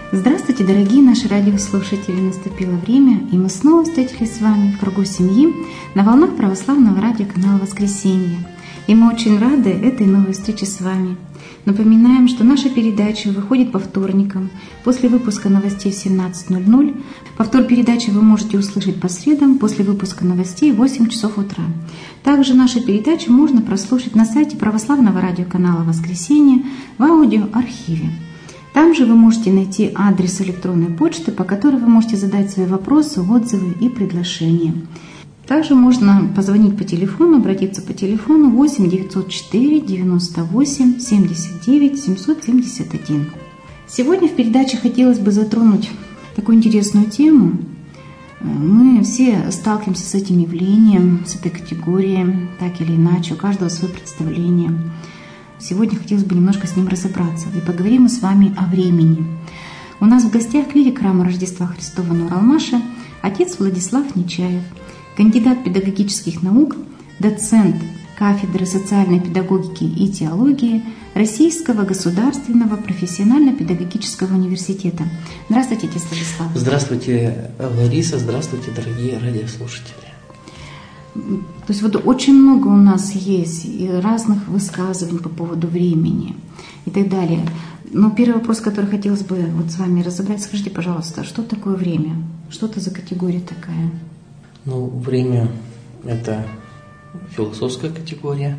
Здравствуйте, дорогие наши радиослушатели! Наступило время, и мы снова встретились с вами в кругу семьи на волнах православного радиоканала «Воскресенье». И мы очень рады этой новой встрече с вами. Напоминаем, что наша передача выходит по вторникам после выпуска новостей в 17:00. Повтор передачи вы можете услышать по средам после выпуска новостей в 8 часов утра. Также наши передачи можно прослушать на сайте православного радиоканала «Воскресенье» в аудиоархиве. Там же вы можете найти адрес электронной почты, по которой вы можете задать свои вопросы, отзывы и предложения. Также можно позвонить по телефону, обратиться по телефону 8 904 98 79 771. Сегодня в передаче хотелось бы затронуть такую интересную тему. Мы все сталкиваемся с этим явлением, с этой категорией, так или иначе, у каждого свое представление. Сегодня хотелось бы немножко с ним разобраться. И поговорим мы с вами о времени. У нас в гостях клирик храма Рождества Христова Нур-Алмаша, отец Владислав Нечаев, кандидат педагогических наук, доцент кафедры социальной педагогики и теологии Российского государственного профессионально-педагогического университета. Здравствуйте, отец Владислав. Здравствуйте, Лариса. Здравствуйте, дорогие радиослушатели. То есть вот очень много у нас есть и разных высказываний по поводу времени и так далее. Но первый вопрос, который хотелось бы вот с вами разобрать, скажите, пожалуйста, что такое время? Что это за категория такая? Время – это философская категория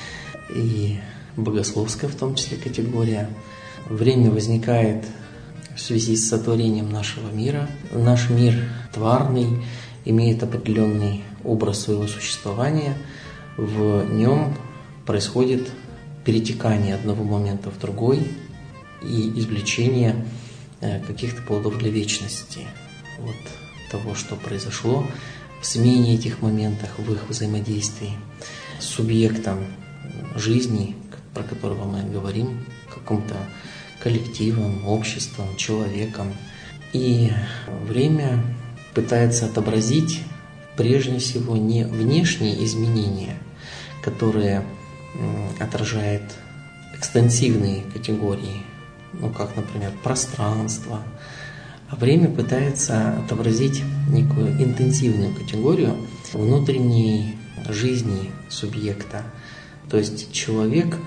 и богословская в том числе категория. Время возникает в связи с сотворением нашего мира. Наш мир тварный, имеет определенный образ своего существования. В нем происходит перетекание одного момента в другой и извлечение каких-то плодов для вечности. Вот того, что произошло в смене этих моментов, в их взаимодействии с субъектом жизни, про которого мы говорим, каким-то коллективом, обществом, человеком. И время пытается отобразить прежде всего не внешние изменения, которые отражают экстенсивные категории, как, например, пространство, а время пытается отобразить некую интенсивную категорию внутренней жизни субъекта. То есть человек,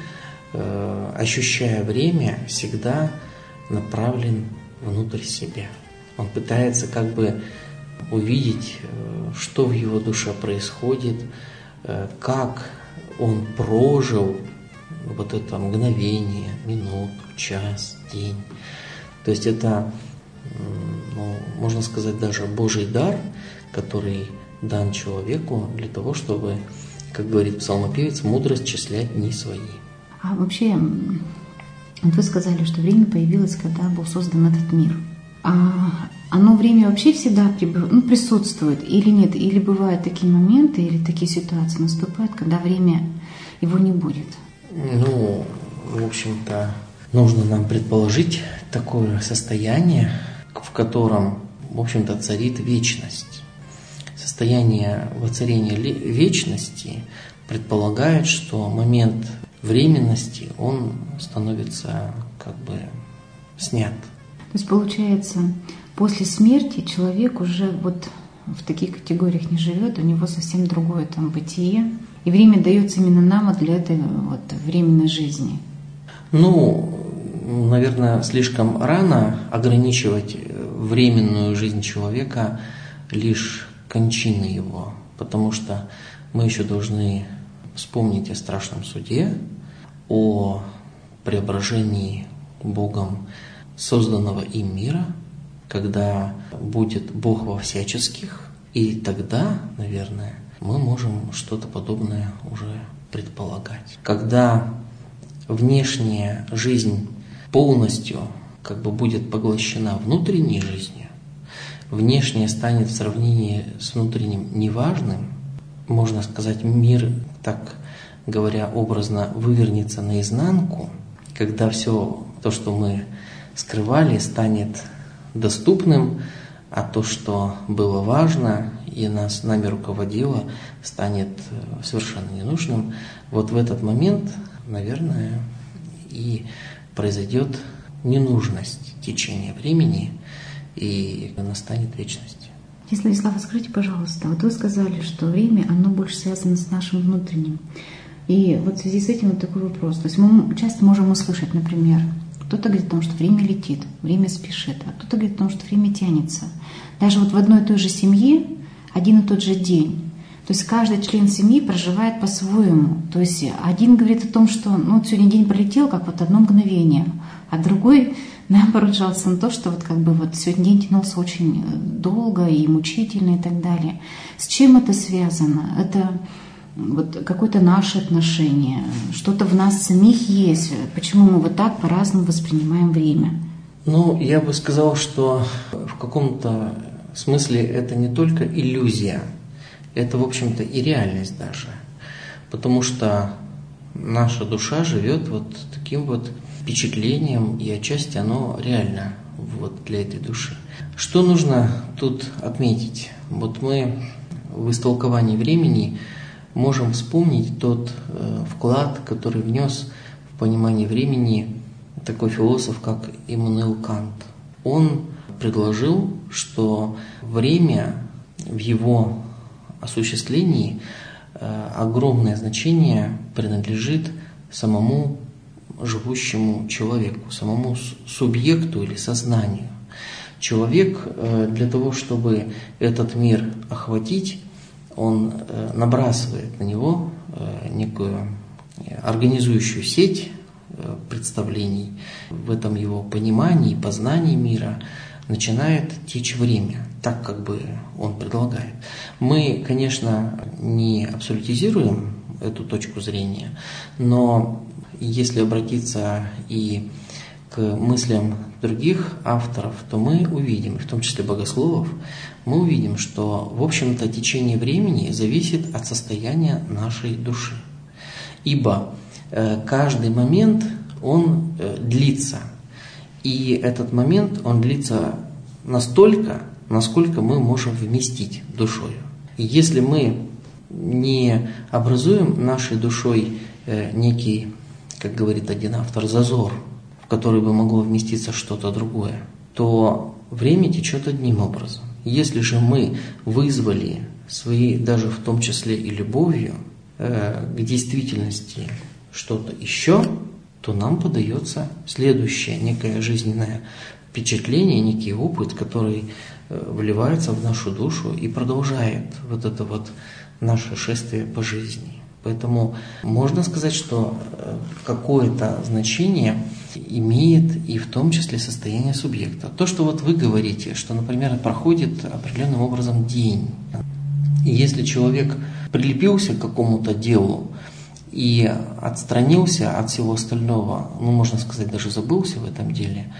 ощущая время, всегда направлен внутрь себя. Он пытается увидеть, что в его душе происходит, как он прожил вот это мгновение, минуту, час, день. То есть это, можно сказать, даже Божий дар, который дан человеку для того, чтобы, как говорит псалмопевец, мудрость числять дни свои. А вообще, вот вы сказали, что время появилось, когда был создан этот мир. Оно время вообще всегда присутствует или нет? Или бывают такие моменты, или такие ситуации наступают, когда время его не будет? В общем-то, нужно нам предположить такое состояние, в котором, в общем-то, царит вечность. Состояние воцарения вечности предполагает, что момент временности, он становится снят. То есть, получается, после смерти человек уже в таких категориях не живет, у него совсем другое бытие. И время дается именно нам для этой временной жизни. Наверное, слишком рано ограничивать временную жизнь человека лишь кончиной его, потому что мы еще должны вспомнить о страшном суде, о преображении Богом созданного им мира, когда будет Бог во всяческих, и тогда, наверное, мы можем что-то подобное уже предполагать. Когда внешняя жизнь полностью будет поглощена внутренней жизнью, внешнее станет в сравнении с внутренним неважным, можно сказать, мир, так говоря образно, вывернется наизнанку, когда все то, что мы скрывали, станет доступным, а то, что было важно и нами руководило, станет совершенно ненужным. Вот в этот момент, наверное, и произойдет ненужность течения времени, и настанет вечность. Станислав, скажите, пожалуйста, вот вы сказали, что время, оно больше связано с нашим внутренним. И вот в связи с этим вот такой вопрос. То есть мы часто можем услышать, например, кто-то говорит о том, что время летит, время спешит, а кто-то говорит о том, что время тянется. Даже вот в одной и той же семье один и тот же день. То есть каждый член семьи проживает по-своему. То есть один говорит о том, что вот сегодня день пролетел, как вот одно мгновение, а другой, наоборот, жалуется на то, что вот как бы вот сегодня день тянулся очень долго и мучительно и так далее. С чем это связано? Это вот какое-то наше отношение, что-то в нас самих есть. Почему мы вот так по-разному воспринимаем время? Я бы сказал, что в каком-то смысле это не только иллюзия, это, в общем-то, и реальность даже. Потому что наша душа живет вот таким вот впечатлением, и отчасти оно реально вот для этой души. Что нужно тут отметить? Вот мы в истолковании времени можем вспомнить тот вклад, который внес в понимание времени такой философ, как Иммануил Кант. Он предложил, что время в его осуществлении огромное значение принадлежит самому живущему человеку, самому субъекту или сознанию. Человек для того, чтобы этот мир охватить, он набрасывает на него некую организующую сеть представлений. В этом его понимании, познании мира начинает течь время, так как бы он предлагает. Мы, конечно, не абсолютизируем эту точку зрения, но если обратиться и к мыслям других авторов, то мы увидим, в том числе богословов, мы увидим, что, в общем-то, течение времени зависит от состояния нашей души. Ибо каждый момент, он длится. И этот момент, он длится настолько, насколько мы можем вместить душою. И если мы не образуем нашей душой некий, как говорит один автор, зазор, в который бы могло вместиться что-то другое, то время течет одним образом. Если же мы вызвали свои, даже в том числе и любовью, к действительности что-то еще, то нам подается следующее некое жизненное впечатление, некий опыт, который вливается в нашу душу и продолжает вот это вот наше шествие по жизни. Поэтому можно сказать, что какое-то значение имеет и в том числе состояние субъекта. То, что вот вы говорите, что, например, проходит определенным образом день. И если человек прилепился к какому-то делу и отстранился от всего остального, можно сказать, даже забылся в этом деле,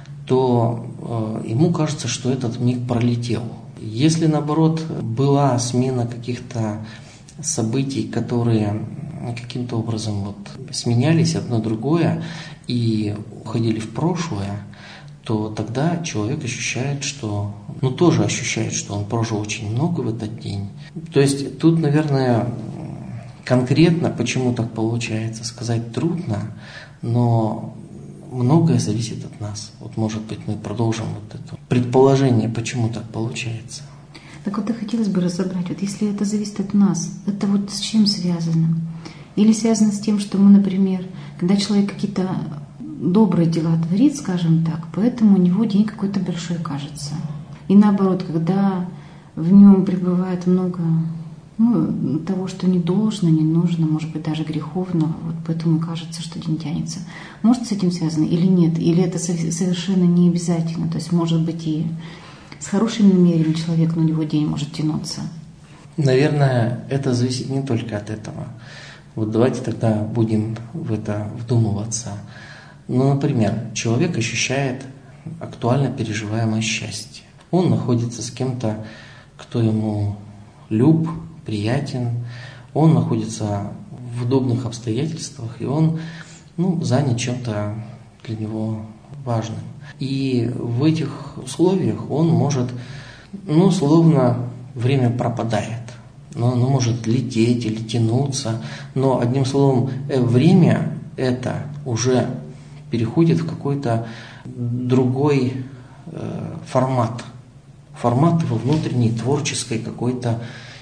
то ему кажется, что этот миг пролетел. Если, наоборот, была смена каких-то событий, которые каким-то образом сменялись одно другое и уходили в прошлое, то тогда человек ощущает, что, тоже ощущает, что он прожил очень много в этот день. То есть тут, наверное, конкретно, почему так получается, сказать трудно, но многое зависит от нас. Может быть, мы продолжим это предположение, почему так получается. Так вот и хотелось бы разобрать, если это зависит от нас, это с чем связано? Или связано с тем, что мы, например, когда человек какие-то добрые дела творит, скажем так, поэтому у него день какой-то большой кажется. И наоборот, когда в нем пребывает много того, что не должно, не нужно, может быть, даже греховного, поэтому кажется, что день тянется. Может с этим связано или нет? Или это совершенно не обязательно? То есть, может быть, и с хорошим намерением человек, но у него день может тянуться. Наверное, это зависит не только от этого. Давайте тогда будем в это вдумываться. Например, человек ощущает актуально переживаемое счастье. Он находится с кем-то, кто ему люб, приятен. Он находится в удобных обстоятельствах, и он занят чем-то для него важным. И в этих условиях он может, словно время пропадает. Но оно может лететь или тянуться. Но, одним словом, время это уже переходит в какой-то другой формат его внутренней творческой какой-то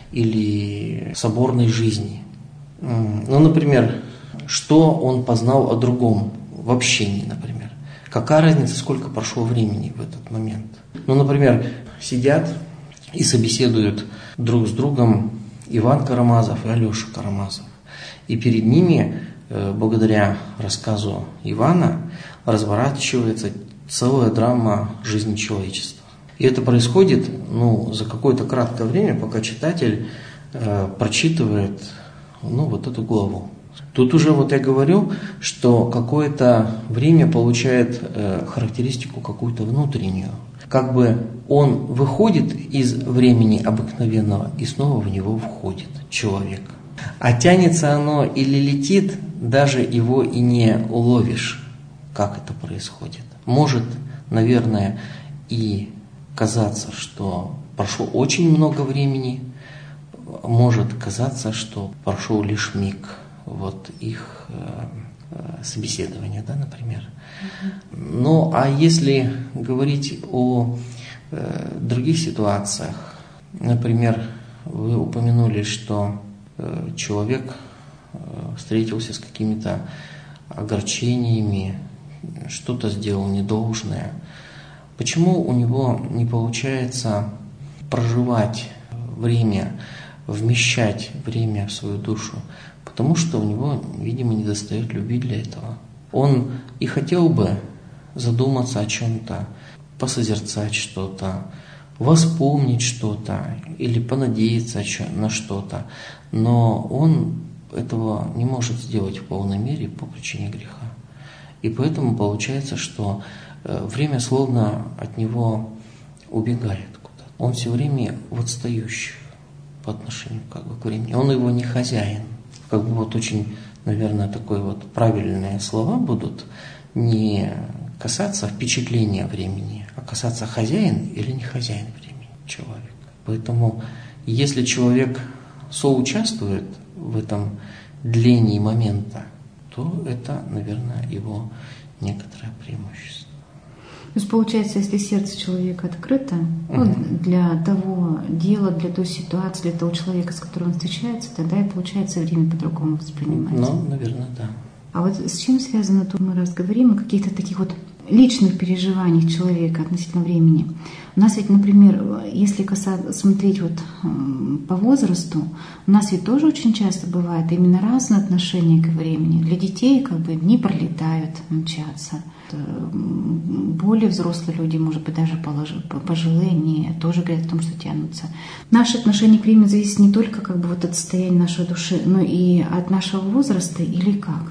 или соборной жизни. Ну, например, что он познал о другом в общении, например. Какая разница, сколько прошло времени в этот момент? Ну, например, сидят и собеседуют друг с другом Иван Карамазов и Алеша Карамазов. И перед ними, благодаря рассказу Ивана, разворачивается целая драма жизни человечества. И это происходит за какое-то краткое время, пока читатель прочитывает вот эту главу. Тут уже я говорю, что какое-то время получает характеристику какую-то внутреннюю. Как бы он выходит из времени обыкновенного и снова в него входит человек. А тянется оно или летит, даже его и не уловишь, как это происходит. Может, наверное, и казаться, что прошло очень много времени, может казаться, что прошел лишь миг их собеседования, например. Ну, а если говорить о других ситуациях, например, вы упомянули, что человек встретился с какими-то огорчениями, что-то сделал недолжное. Почему у него не получается проживать время, вмещать время в свою душу? Потому что у него, видимо, недостает любви для этого. Он и хотел бы задуматься о чем-то, посозерцать что-то, вспомнить что-то или понадеяться на что-то, но он этого не может сделать в полной мере по причине греха. И поэтому получается, что время словно от него убегает куда-то. Он все время в отстающих по отношению к времени. Он его не хозяин. Очень, наверное, правильные слова будут не касаться впечатления времени, а касаться хозяин или не хозяин времени человек. Поэтому, если человек соучаствует в этом длении момента, то это, наверное, его некоторое преимущество. То есть получается, если сердце человека открыто для того дела, для той ситуации, для того человека, с которым он встречается, тогда и получается время по-другому воспринимать. Наверное, да. А с чем связано, то мы раз говорим о каких-то таких личных переживаниях человека относительно времени. У нас ведь, например, если смотреть по возрасту, у нас ведь тоже очень часто бывает именно разное отношение к времени. Для детей дни пролетают, мчатся. Более взрослые люди, может быть, даже пожилые, они тоже говорят о том, что тянутся. Наше отношение к времени зависит не только от состояния нашей души, но и от нашего возраста или как?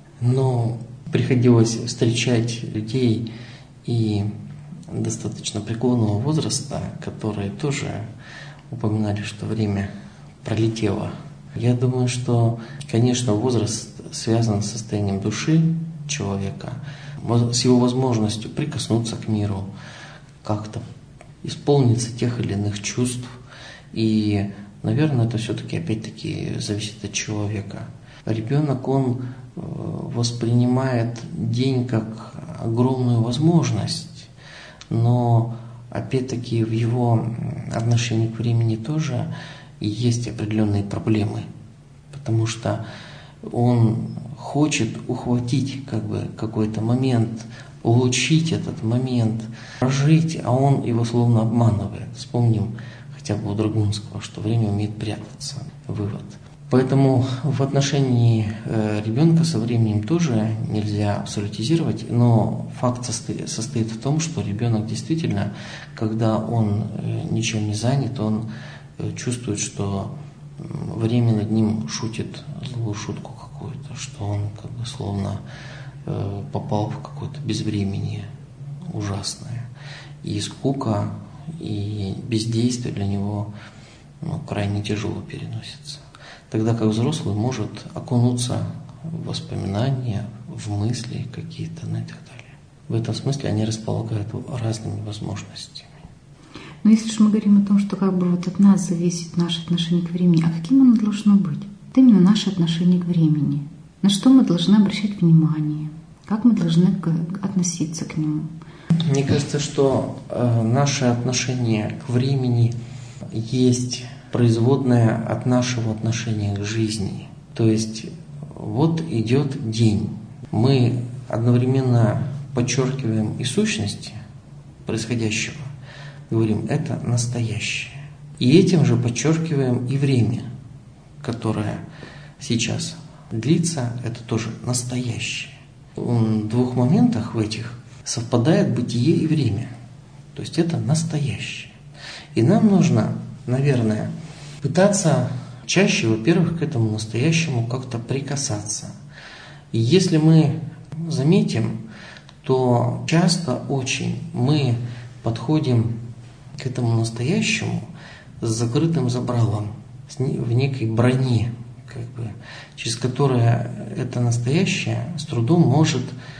Приходилось встречать людей и достаточно преклонного возраста, которые тоже упоминали, что время пролетело. Я думаю, что, конечно, возраст связан с состоянием души человека, с его возможностью прикоснуться к миру, как-то исполниться тех или иных чувств. И, наверное, это все-таки опять-таки зависит от человека. Ребенок, он воспринимает день как огромную возможность, но опять-таки в его отношении к времени тоже есть определенные проблемы, потому что он хочет ухватить какой-то момент, улучшить этот момент, прожить, а он его словно обманывает. Вспомним хотя бы у Драгунского, что время умеет прятаться. Вывод. Поэтому в отношении ребенка со временем тоже нельзя абсолютизировать, но факт состоит в том, что ребенок действительно, когда он ничем не занят, он чувствует, что время над ним шутит злую шутку какую-то, что он словно попал в какое-то безвременье ужасное. И скука, и бездействие для него крайне тяжело переносится. Тогда как взрослый может окунуться в воспоминания, в мысли какие-то, и так далее. В этом смысле они располагают разными возможностями. Но если же мы говорим о том, что от нас зависит наше отношение к времени, а каким оно должно быть? Это именно наше отношение к времени. На что мы должны обращать внимание? Как мы должны относиться к нему? Мне кажется, что наше отношение к времени есть производное от нашего отношения к жизни. То есть вот идет день. Мы одновременно подчеркиваем и сущность происходящего, говорим, это настоящее. И этим же подчеркиваем и время, которое сейчас длится, это тоже настоящее. В двух моментах в этих совпадает бытие и время. То есть это настоящее. И нам нужно, наверное, пытаться чаще, во-первых, к этому настоящему как-то прикасаться. И если мы заметим, то часто очень мы подходим к этому настоящему с закрытым забралом, в некой броне, через которое это настоящее с трудом может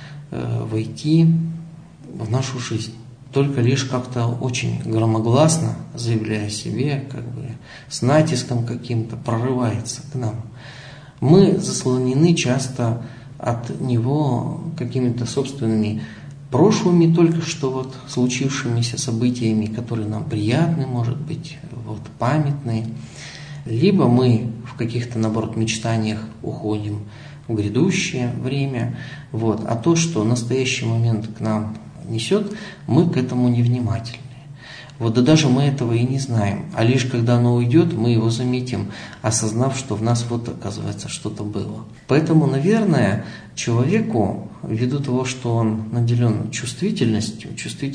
войти в нашу жизнь. Только лишь как-то очень громогласно, заявляя о себе, с натиском каким-то прорывается к нам. Мы заслонены часто от него какими-то собственными прошлыми, только что случившимися событиями, которые нам приятны, может быть, памятные. Либо мы в каких-то, наоборот, мечтаниях уходим в грядущее время, а то, что настоящий момент к нам несет, мы к этому невнимательны. Да даже мы этого и не знаем, а лишь когда оно уйдет, мы его заметим, осознав, что в нас оказывается что-то было. Поэтому, наверное, человеку, ввиду того, что он наделен чувствительностью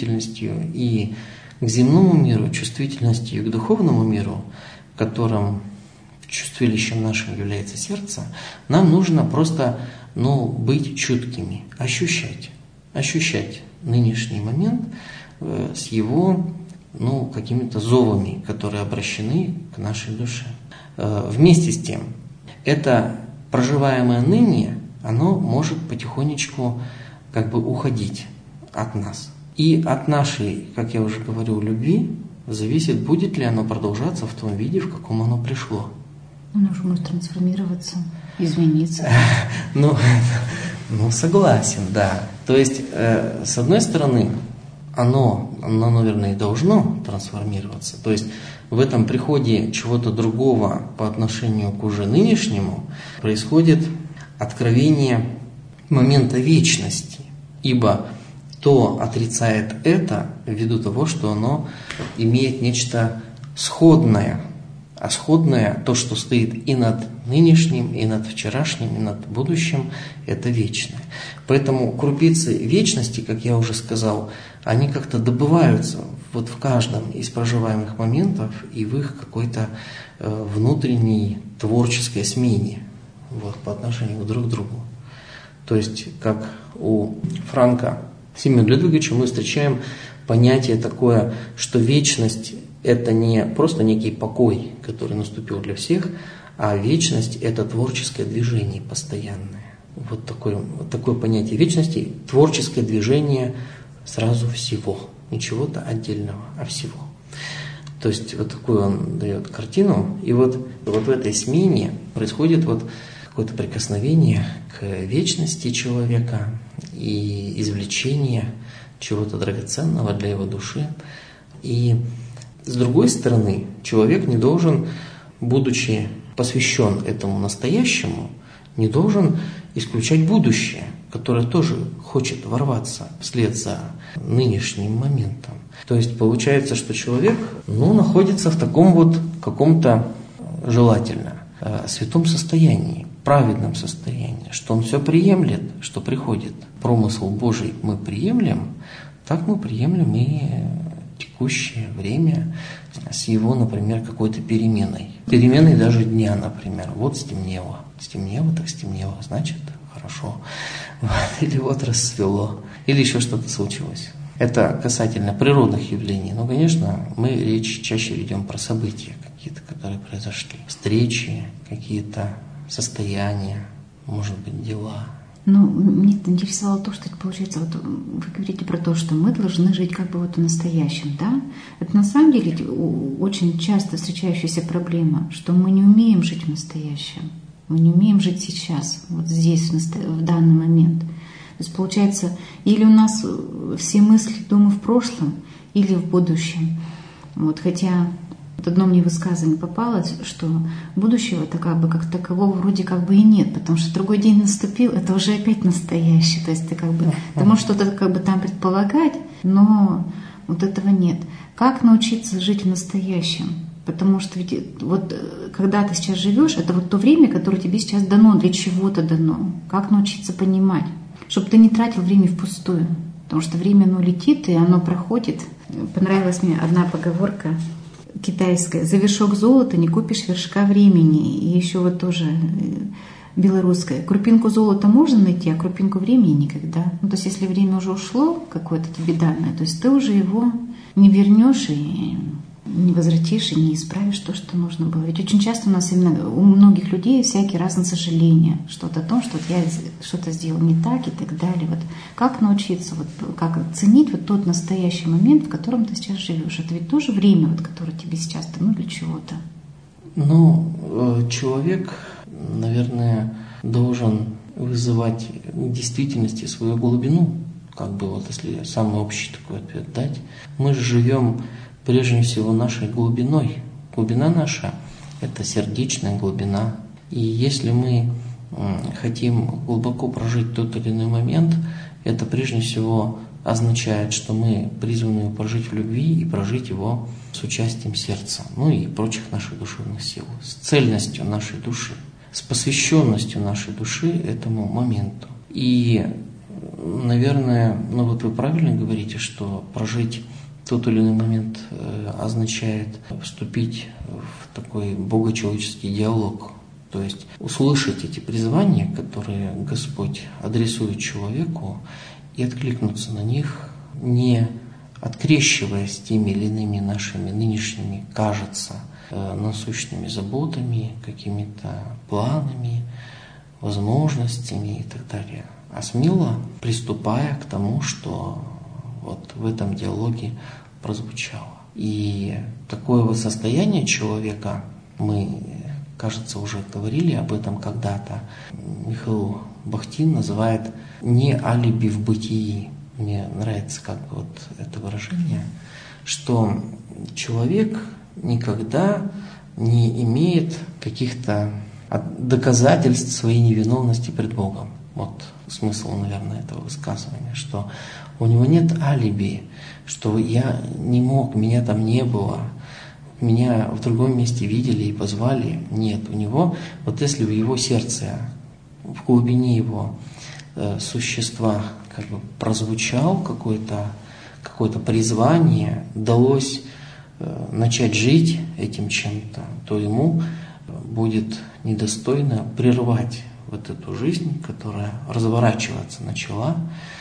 и к земному миру, чувствительностью и к духовному миру, которым чувствилищем нашим является сердце, нам нужно просто быть чуткими, ощущать нынешний момент с его какими-то зовами, которые обращены к нашей душе. Вместе с тем, это проживаемое ныне, оно может потихонечку уходить от нас. И от нашей, как я уже говорю, любви зависит, будет ли оно продолжаться в том виде, в каком оно пришло. Оно же может трансформироваться, измениться. Согласен, да. То есть, с одной стороны, оно, наверное, и должно трансформироваться. То есть, в этом приходе чего-то другого по отношению к уже нынешнему происходит откровение момента вечности. Ибо то отрицает это ввиду того, что оно имеет нечто сходное. А сходное, то, что стоит и над нынешним, и над вчерашним, и над будущим, это вечное. Поэтому крупицы вечности, как я уже сказал, они как-то добываются в каждом из проживаемых моментов и в их какой-то внутренней творческой смене по отношению друг к другу. То есть, как у Франка Семена Людвиговича мы встречаем понятие такое, что вечность – это не просто некий покой, который наступил для всех, а вечность – это творческое движение постоянное. Такое понятие вечности – творческое движение сразу всего, не чего-то отдельного, а всего. То есть такую он дает картину, и в этой смене происходит какое-то прикосновение к вечности человека и извлечение чего-то драгоценного для его души. И с другой стороны, человек не должен, будучи посвящен этому настоящему, не должен исключать будущее, которое тоже хочет ворваться вслед за нынешним моментом. То есть получается, что человек находится в таком каком-то желательно святом состоянии, праведном состоянии, что он все приемлет, что приходит промысл Божий мы приемлем, так мы приемлем и текущее время с его, например, какой-то переменой. Переменой даже дня, например. Стемнело. Стемнело, так стемнело, значит, хорошо. Или расцвело. Или еще что-то случилось. Это касательно природных явлений. Но, конечно, мы речь чаще ведем про события какие-то, которые произошли. Встречи, какие-то состояния, может быть, дела. Мне интересовало то, что получается, вы говорите про то, что мы должны жить в настоящем, да? Это на самом деле очень часто встречающаяся проблема, что мы не умеем жить в настоящем, мы не умеем жить сейчас, здесь, в данный момент. есть получается, или у нас все мысли, думы в прошлом, или в будущем. Вот, хотя вот одно мне высказывание попалось, что будущего-то как такового вроде как бы и нет, потому что другой день наступил, это уже опять настоящий. То есть ты ты можешь что-то там предполагать, но вот этого нет. Как научиться жить в настоящем? Потому что ведь вот когда ты сейчас живешь, это вот то время, которое тебе сейчас дано, для чего-то дано. Как научиться понимать, чтобы ты не тратил время впустую. Потому что время, оно летит, и оно проходит. Понравилась мне одна поговорка китайская: за вершок золота не купишь вершка времени. И еще вот тоже белорусская: крупинку золота можно найти, а крупинку времени никогда. Ну, то есть если время уже ушло, какое-то тебе данное, то есть ты уже его не вернешь и не возвратишь, и не исправишь то, что нужно было. Ведь очень часто у нас именно у многих людей всякие разные сожаления, что-то о том, что я что-то сделал не так и так далее. Вот как научиться, вот как оценить вот тот настоящий момент, в котором ты сейчас живешь? Это ведь тоже время, вот, которое тебе сейчас дано для чего-то. Ну, человек, наверное, должен вызывать в действительности свою глубину, как бы вот если самый общий такой ответ дать. Мы же живем прежде всего нашей глубиной. Глубина наша – это сердечная глубина. И если мы хотим глубоко прожить тот или иной момент, это прежде всего означает, что мы призваны его прожить в любви и прожить его с участием сердца, ну и прочих наших душевных сил, с цельностью нашей души, с посвященностью нашей души этому моменту. И, наверное, ну вот вы правильно говорите, что прожить тот или иной момент означает вступить в такой богочеловеческий диалог, то есть услышать эти призвания, которые Господь адресует человеку, и откликнуться на них, не открещиваясь теми или иными нашими нынешними, кажется, насущными заботами, какими-то планами, возможностями и так далее, а смело приступая к тому, что вот в этом диалоге прозвучало. И такое вот состояние человека, мы, кажется, уже говорили об этом когда-то, Михаил Бахтин называет «не алиби в бытии». Мне нравится как бы вот это выражение, что человек никогда не имеет каких-то доказательств своей невиновности пред Богом. Вот смысл, наверное, этого высказывания, что у него нет алиби, что я не мог, меня там не было, меня в другом месте видели и позвали. Нет, у него, вот если в его сердце, в глубине его существа как бы прозвучал какое-то призвание, удалось начать жить этим чем-то, то ему будет недостойно прервать вот эту жизнь, которая разворачиваться начала,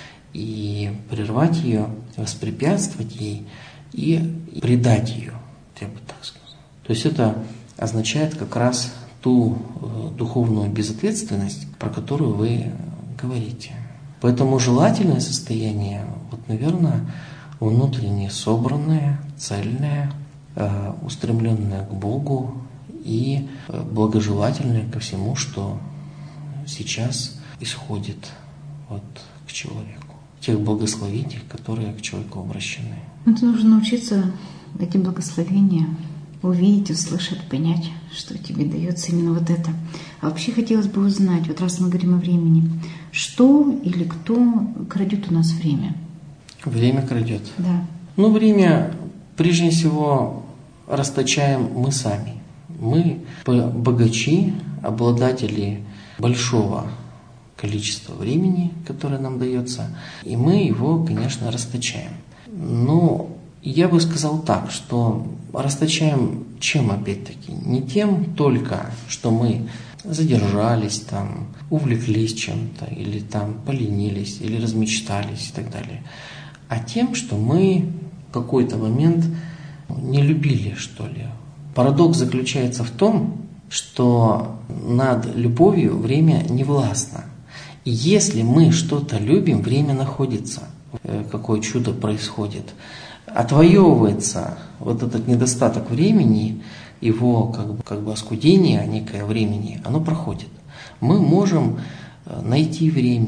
и прервать ее, воспрепятствовать ей и предать ее, я бы так сказал. То есть это означает как раз ту духовную безответственность, про которую вы говорите. Поэтому желательное состояние, вот, наверное, внутренне собранное, цельное, устремленное к Богу и благожелательное ко всему, что сейчас исходит вот к человеку. Тех благословений, которые к человеку обращены. Это нужно научиться эти благословения увидеть, услышать, понять, что тебе дается именно вот это. А вообще хотелось бы узнать, вот раз мы говорим о времени, что или кто крадет у нас время? Время крадет? Да. Ну, время, прежде всего, расточаем мы сами. Мы богачи, обладатели большого количества времени, которое нам дается, и мы его, конечно, расточаем. Но я бы сказал так, что расточаем чем опять-таки? Не тем только, что мы задержались там, увлеклись чем-то, или там поленились, или размечтались и так далее, а тем, что мы в какой-то момент не любили, что ли. Парадокс заключается в том, что над любовью время не властно. И если мы что-то любим, время находится. Какое чудо происходит. Отвоевывается вот этот недостаток времени, его как бы оскудение некое времени, оно проходит. Мы можем найти время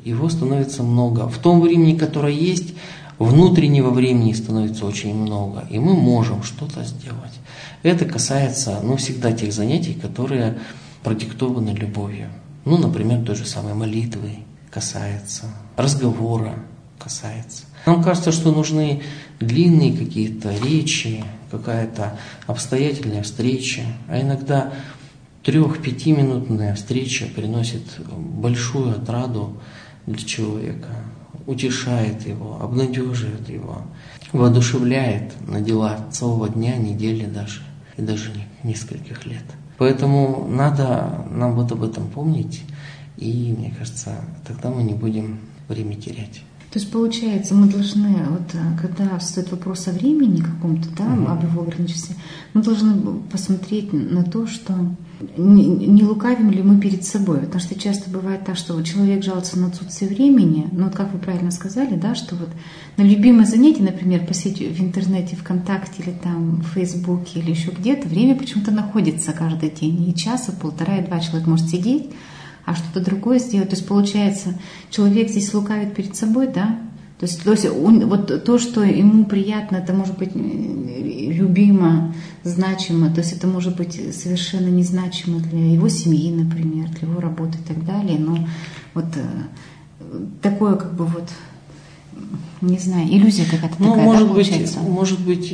его становится много. В том времени, которое есть, внутреннего времени становится очень много, и мы можем что-то сделать. Это касается, всегда тех занятий, которые продиктованы любовью. Например, той же самой молитвы касается, разговора касается. Нам кажется, что нужны длинные какие-то речи, какая-то обстоятельная встреча, а иногда 3-5-минутная встреча приносит большую отраду для человека, утешает его, обнадеживает его, воодушевляет на дела целого дня, недели даже, и даже нескольких лет. Поэтому надо нам вот об этом помнить, и, мне кажется, тогда мы не будем время терять. То есть, получается, мы должны, когда встает вопрос о времени каком-то, об его ограниченности, мы должны посмотреть на то, что не лукавим ли мы перед собой. Потому что часто бывает так, что человек жалуется на отсутствие времени, как вы правильно сказали, что на любимое занятие, например, посидеть в интернете, ВКонтакте или в Фейсбуке или еще где-то, время почему-то находится каждый день. И часа, 1,5, и 2 человек может сидеть, а что-то другое сделать. То есть, получается, человек здесь лукавит перед собой, да? То есть то, что ему приятно, это может быть любимо, значимо, то есть это может быть совершенно незначимо для его семьи, например, для его работы и так далее. Но такое не знаю, иллюзия какая-то такая, получается. Может быть,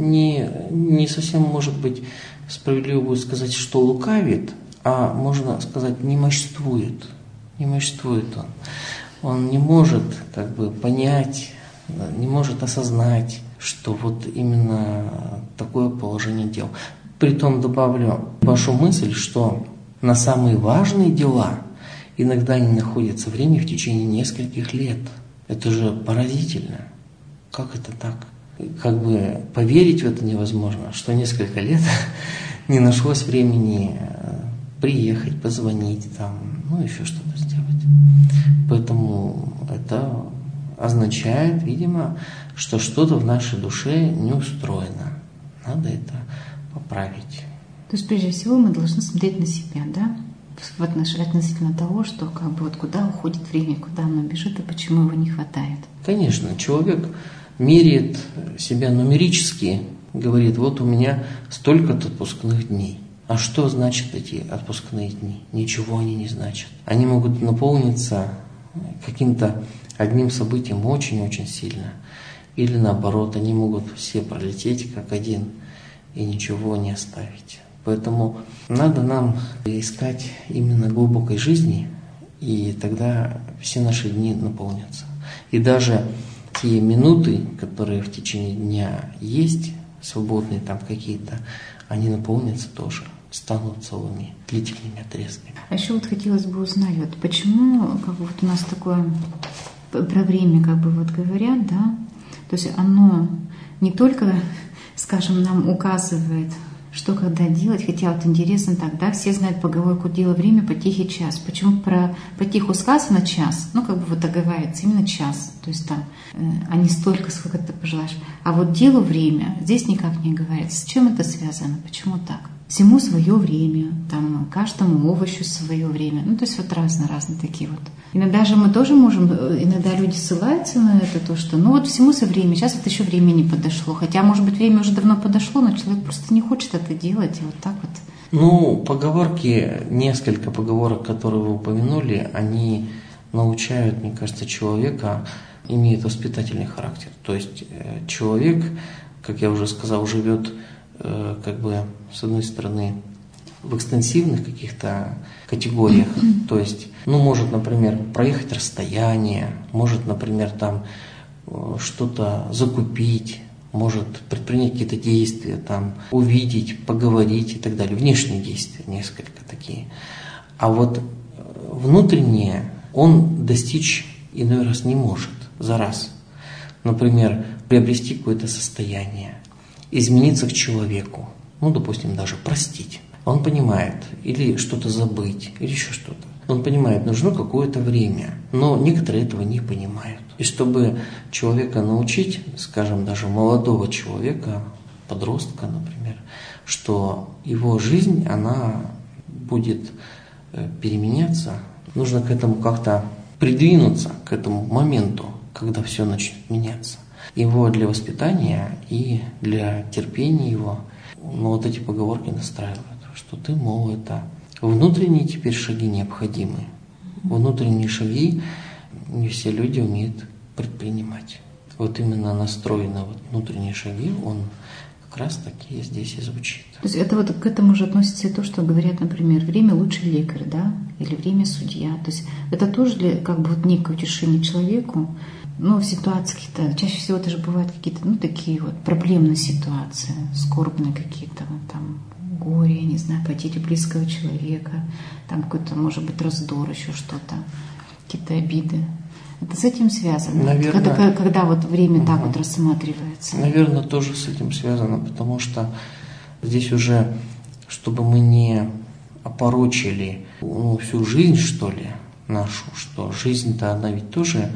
не совсем может быть справедливо будет сказать, что лукавит, а можно сказать, не мощствует. Не мощствует он. Он не может понять, не может осознать, что именно такое положение дел. Притом добавлю вашу мысль, что на самые важные дела иногда не находится время в течение нескольких лет. Это же поразительно. Как это так? Поверить в это невозможно, что несколько лет не нашлось времени приехать, позвонить, еще что-то сделать. Поэтому это означает, видимо, что что-то в нашей душе не устроено. Надо это поправить. То есть, прежде всего, мы должны смотреть на себя, да? Относительно того, что куда уходит время, куда оно бежит и почему его не хватает. Конечно, человек меряет себя нумерически, говорит, у меня столько-то отпускных дней. А что значат эти отпускные дни? Ничего они не значат. Они могут наполниться каким-то одним событием очень-очень сильно. Или наоборот, они могут все пролететь как один и ничего не оставить. Поэтому надо нам искать именно глубокой жизни, и тогда все наши дни наполнятся. И даже те минуты, которые в течение дня есть, свободные какие-то, они наполнятся тоже, станут целыми длительными отрезками. А еще хотелось бы узнать, почему у нас такое про время говорят, да, то есть оно не только, скажем, нам указывает, что когда делать, хотя интересно так, все знают поговорку «дело время, потихий час». Почему про потиху сказано час? Оговаривается именно час, то есть а не столько, сколько ты пожелаешь. А делу время здесь никак не говорится. С чем это связано? Почему так? Всему свое время, каждому овощу свое время. То есть разные такие . Иногда же мы тоже можем, иногда люди ссылаются на это, то, что всему свое время, сейчас еще время не подошло. Хотя, может быть, время уже давно подошло, но человек просто не хочет это делать. И так . Поговорки, несколько поговорок, которые вы упомянули, они научают, мне кажется, человека, имеют воспитательный характер. То есть человек, как я уже сказал, живет с одной стороны, в экстенсивных каких-то категориях, то есть, может, например, проехать расстояние, может, например, что-то закупить, может предпринять какие-то действия, увидеть, поговорить и так далее. Внешние действия несколько такие. А внутренние он достичь иной раз не может за раз. Например, приобрести какое-то состояние, измениться к человеку, допустим, даже простить. Он понимает, или что-то забыть, или еще что-то. Он понимает, нужно какое-то время, но некоторые этого не понимают. И чтобы человека научить, скажем, даже молодого человека, подростка, например, что его жизнь, она будет переменяться, нужно к этому как-то придвинуться к этому моменту, когда все начнет меняться. Его для воспитания и для терпения его, вот эти поговорки настраивают, что ты, мол, это внутренние теперь шаги необходимы. Внутренние шаги не все люди умеют предпринимать. Вот именно настрой на внутренние шаги, он как раз таки здесь и звучит. То есть это вот к этому же относится и то, что говорят, например, время лучший лекарь, да, или время судья. То есть это тоже для как бы вот некое утешение человеку. Но в ситуации какие-то, чаще всего это же бывают какие-то, такие вот проблемные ситуации, скорбные какие-то, там, горе, я не знаю, потеря близкого человека, там какой-то, может быть, раздор, еще что-то, какие-то обиды. Это с этим связано? Наверное, когда вот время так вот рассматривается? Наверное, тоже с этим связано, потому что здесь уже, чтобы мы не опорочили всю жизнь, что ли, нашу, что жизнь-то она ведь тоже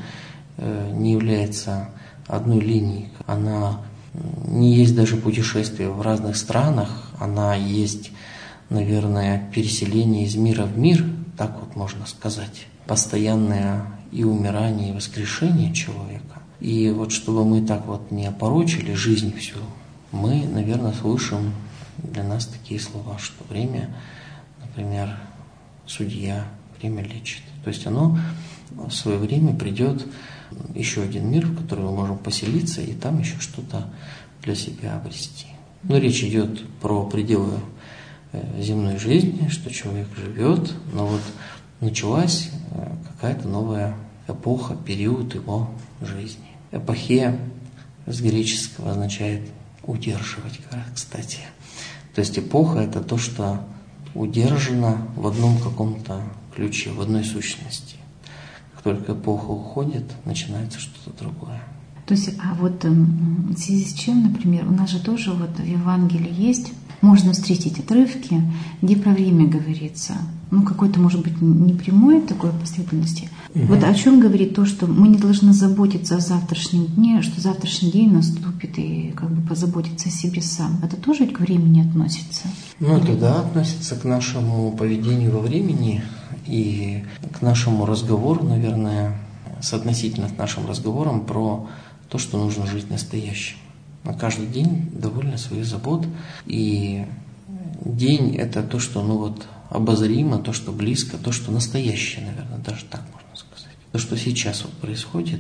не является одной линией. Она не есть даже путешествие в разных странах, она есть, наверное, переселение из мира в мир, так вот можно сказать, постоянное и умирание, и воскрешение человека. И вот чтобы мы так вот не опорочили жизнь всю, мы, наверное, слышим для нас такие слова, что время, например, судья, время лечит. То есть оно в свое время придет еще один мир, в который мы можем поселиться и там еще что-то для себя обрести. Но речь идет про пределы земной жизни, что человек живет, но вот началась какая-то новая эпоха, период его жизни. Эпохия с греческого означает удерживать, кстати. То есть эпоха – это то, что удержано в одном каком-то ключе, в одной сущности. Как только эпоха уходит, начинается что-то другое. То есть, а вот в связи с чем, например, у нас же тоже вот в Евангелии есть, можно встретить отрывки, где про время говорится. Какой-то, может быть, не прямой такой последовательности. Вот о чем говорит то, что мы не должны заботиться о завтрашнем дне, что завтрашний день наступит и как бы позаботиться о себе сам. Это тоже к времени относится? Это да, относится к нашему поведению во времени и к нашему разговору, наверное, соотносительно к нашим разговорам про то, что нужно жить настоящим. На каждый день довольно своих забот. И день – это то, что обозримо, то, что близко, то, что настоящее, наверное, даже так можно сказать. То, что сейчас происходит,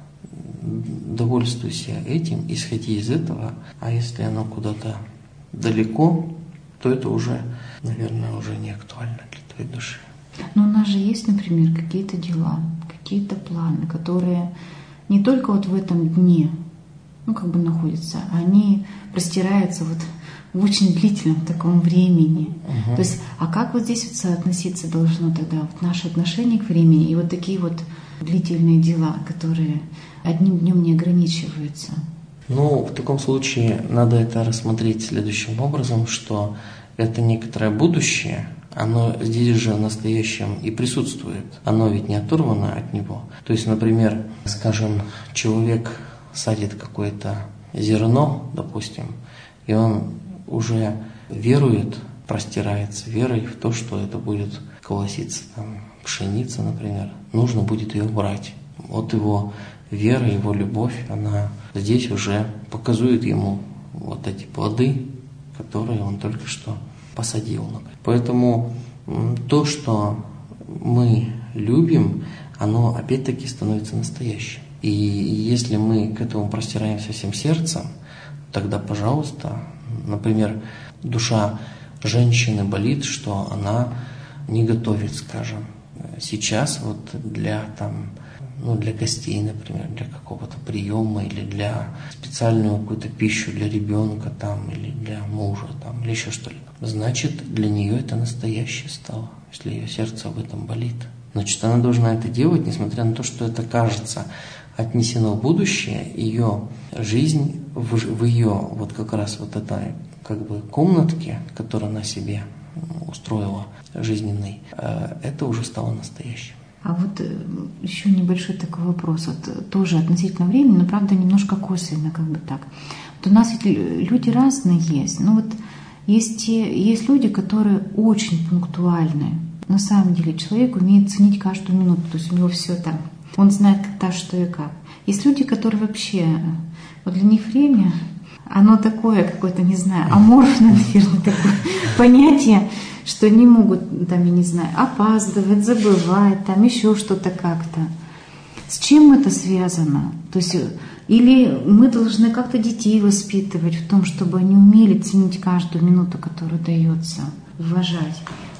довольствуйся этим, исходи из этого. А если оно куда-то далеко, то это уже, наверное, уже не актуально для твоей души. Но у нас же есть, например, какие-то дела, какие-то планы, которые не только вот в этом дне, находятся, а они простираются вот в очень длительном таком времени. То есть, а как вот здесь вот соотноситься должно тогда вот наше отношение к времени и вот такие вот длительные дела, которые одним днем не ограничиваются? В таком случае надо это рассмотреть следующим образом, что это некоторое будущее, оно здесь же настоящем и присутствует. Оно ведь не оторвано от него. То есть, например, скажем, человек садит какое-то зерно, допустим, и он уже верует, простирается верой в то, что это будет колоситься, пшеница, например. Нужно будет ее брать. Вот его вера, его любовь, она здесь уже показывает ему вот эти плоды, которые он только что посадил. Поэтому то, что мы любим, оно опять-таки становится настоящим. И если мы к этому простираемся всем сердцем, тогда, пожалуйста, например, душа женщины болит, что она не готовит, скажем, сейчас вот для гостей, например, для какого-то приема или для специальную какую-то пищу для ребенка или для мужа или еще что-либо. Значит, для нее это настоящее стало, если ее сердце об этом болит. Значит, она должна это делать, несмотря на то, что это кажется отнесено в будущее, ее жизнь в ее вот как раз вот этой комнатке, которую она себе устроила, жизненной, это уже стало настоящим. А вот еще небольшой такой вопрос, тоже относительно времени, но правда немножко косвенно, так. Вот у нас ведь люди разные есть, есть люди, которые очень пунктуальны, На самом деле человек умеет ценить каждую минуту, то есть у него все там. Он знает, когда, что и как. Есть люди, которые вообще, вот для них время, оно такое какое-то, не знаю, аморфное, наверное, такое понятие, что не могут, там, я не знаю, опаздывать, забывать, там еще что-то как-то. С чем это связано? То есть, или мы должны как-то детей воспитывать в том, чтобы они умели ценить каждую минуту, которая дается, уважать.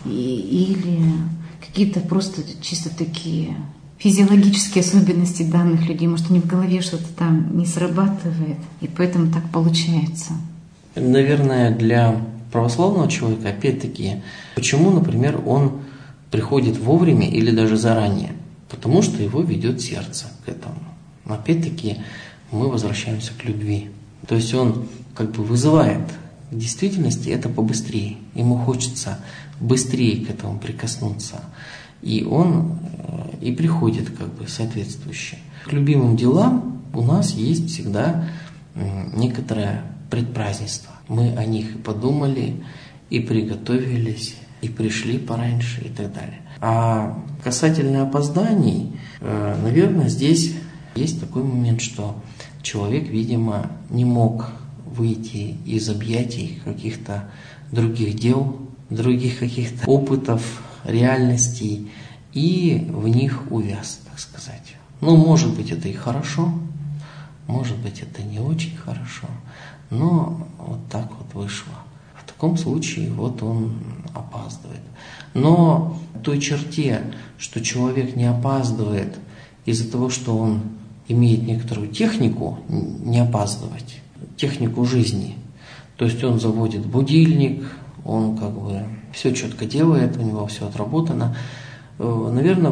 Или какие-то просто чисто такие физиологические особенности данных людей, может, у них в голове что-то там не срабатывает, и поэтому так получается. Наверное, для православного человека, опять-таки, почему, например, он приходит вовремя или даже заранее? Потому что его ведет сердце к этому. Но опять-таки мы возвращаемся к любви. То есть он как бы вызывает в действительности это побыстрее. Ему хочется быстрее к этому прикоснуться. И он и приходит как бы соответствующе. К любимым делам у нас есть всегда некоторое предпразднество. Мы о них и подумали, и приготовились, и пришли пораньше, и так далее. А касательно опозданий, наверное, здесь есть такой момент, что человек, видимо, не мог выйти из объятий каких-то других дел, других каких-то опытов, реальностей, и в них увяз, так сказать. Ну, может быть, это и хорошо, может быть, это не очень хорошо, но вот так вот вышло. В таком случае вот он опаздывает. Но той черте, что человек не опаздывает из-за того, что он имеет некоторую технику не опаздывать, технику жизни, то есть он заводит будильник, он как бы все четко делает, у него все отработано. Наверное,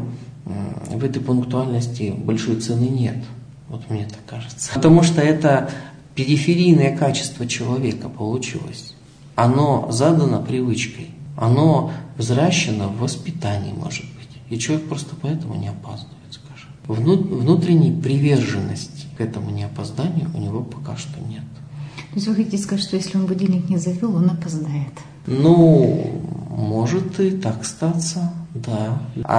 в этой пунктуальности большой цены нет. Вот мне так кажется. Потому что это периферийное качество человека получилось. Оно задано привычкой. Оно взращено в воспитании, может быть. И человек просто поэтому не опаздывает, скажем. Внутренней приверженности к этому неопозданию у него пока что нет. То есть вы хотите сказать, что если он будильник не завел, он опоздает? Ну, может и так статься, да.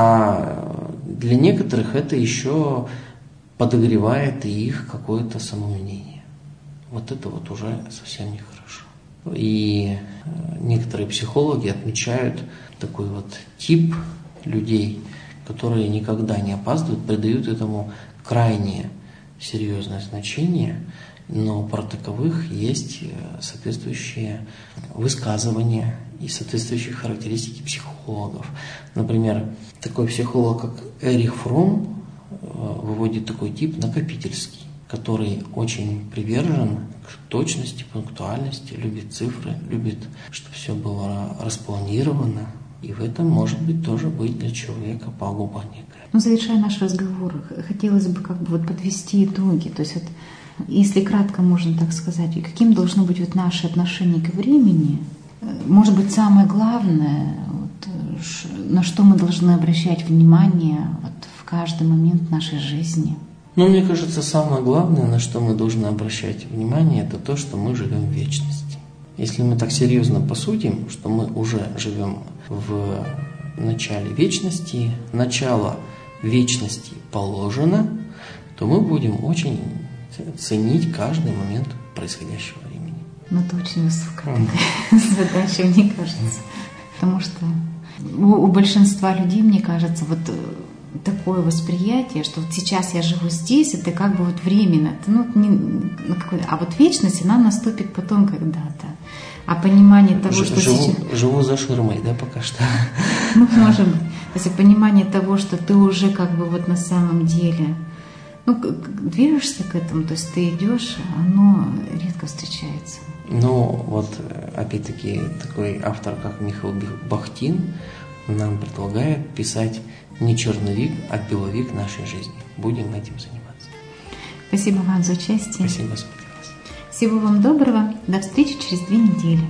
А для некоторых это еще подогревает и их какое-то самомнение. Вот это вот уже совсем нехорошо. И некоторые психологи отмечают такой вот тип людей, которые никогда не опаздывают, придают этому крайне серьезное значение, но про таковых есть соответствующие высказывания и соответствующие характеристики психологов. Например, такой психолог, как Эрих Фром, выводит такой тип накопительский, который очень привержен к точности, пунктуальности, любит цифры, любит, чтобы все было распланировано. И в этом, может быть, тоже быть для человека пагуба некая. Ну, завершая наш разговор, хотелось бы как бы вот подвести итоги. То есть вот, если кратко можно так сказать, каким должно быть вот наше отношение к времени, может быть, самое главное, вот, на что мы должны обращать внимание вот, в каждый момент нашей жизни? Ну, мне кажется, самое главное, на что мы должны обращать внимание, это то, что мы живем в вечности. Если мы так серьезно посудим, что мы уже живем в начале вечности, начало вечности положено, то мы будем очень ценить каждый момент происходящего времени. Ну, это очень высокая задача, мне кажется. Потому что у большинства людей, мне кажется, вот такое восприятие, что вот сейчас я живу здесь, это как бы вот временно, а вот вечность, она наступит потом когда-то. А понимание того, что сейчас... Живу за ширмой, да, пока что? Ну, может быть. То есть понимание того, что ты уже как бы вот на самом деле, движешься к этому, то есть ты идешь, оно редко встречается. Ну, вот опять-таки такой автор, как Михаил Бахтин, нам предлагает писать не черновик, а беловик нашей жизни. Будем этим заниматься. Спасибо вам за участие. Спасибо, Господи. Всего вам доброго. До встречи через 2 недели.